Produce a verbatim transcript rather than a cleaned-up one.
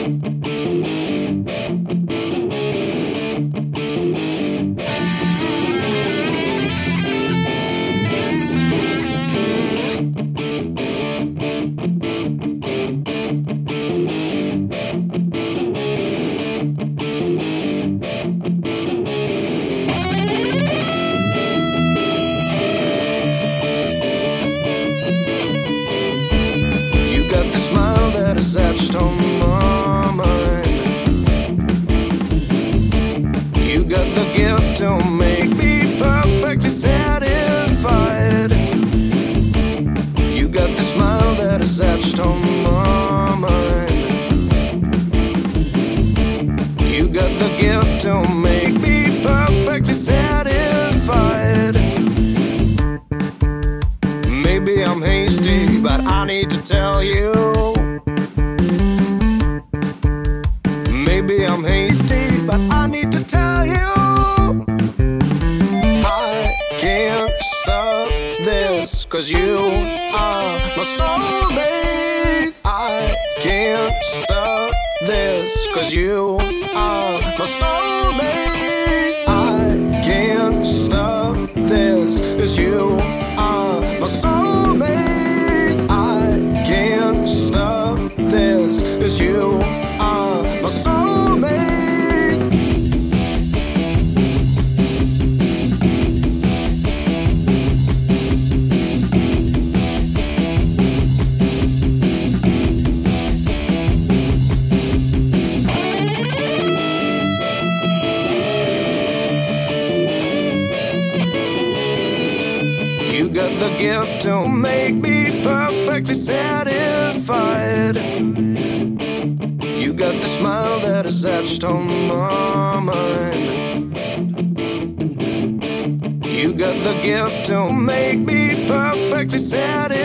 Etched on my mind. You got the gift to make me perfectly satisfied. You got the smile that is etched on my mind. You got the gift to make me perfectly satisfied. Maybe I'm hasty, but I need to tell you. Maybe I'm hasty, but I need to tell you, I can't stop this, 'cause you are my soulmate. I can't stop this, 'cause you are my soulmate. I can't stop this, 'cause you are my soulmate. I can't stop this, 'cause you are my soulmate. You got the gift to make me perfectly satisfied. You got the smile that is etched on my mind. You got the gift to make me perfectly satisfied.